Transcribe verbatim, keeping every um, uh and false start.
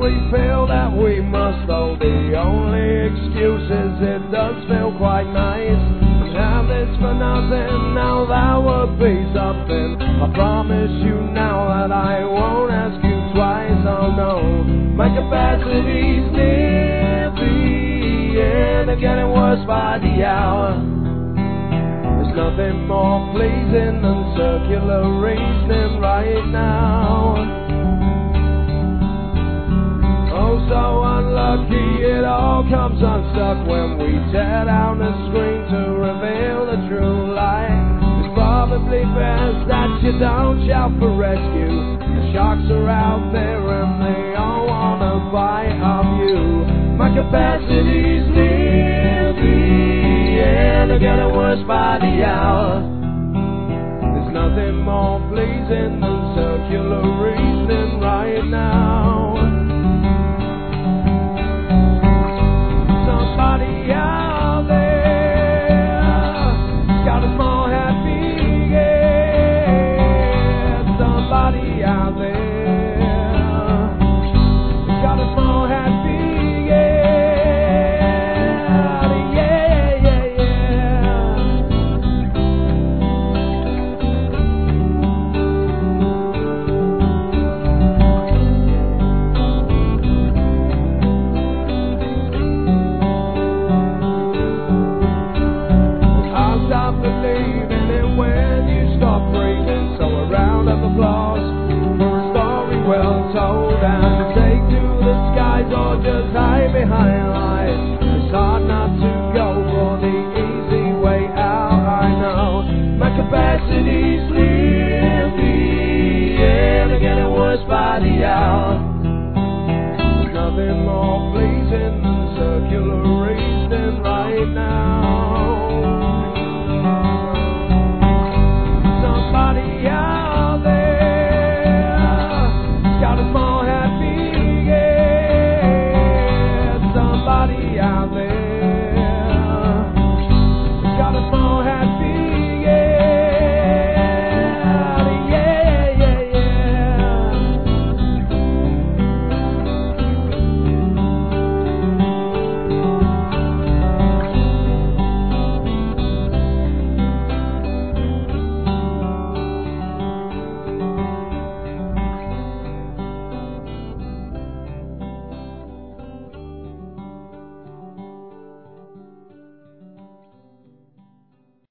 we feel that we must, though the only excuse is it does feel quite nice. Have this for nothing, now that would be something. I promise you now that I won't ask you twice, oh no. My capacity's near the end, they're getting worse by the hour. There's nothing more pleasing than circular reasoning right now. Oh, so unlucky, it all comes unstuck when we tear down the screen to reveal the true light. It's probably best that you don't shout for rescue. The sharks are out there and they all wanna bite of you. My capacity's near the end, they're getting worse by the hour. There's nothing more pleasing than circular reasoning right now. Somebody out there got a small happy head. Somebody out there got a small happy head. Yeah, yeah, believing it when you stop breathing. So a round of applause for a story well told, and take to the skies or just hide behind lies. It's hard not to go for the easy way out, I know. My capacity's near the end, they're getting worse by the hour. There's nothing more pleasing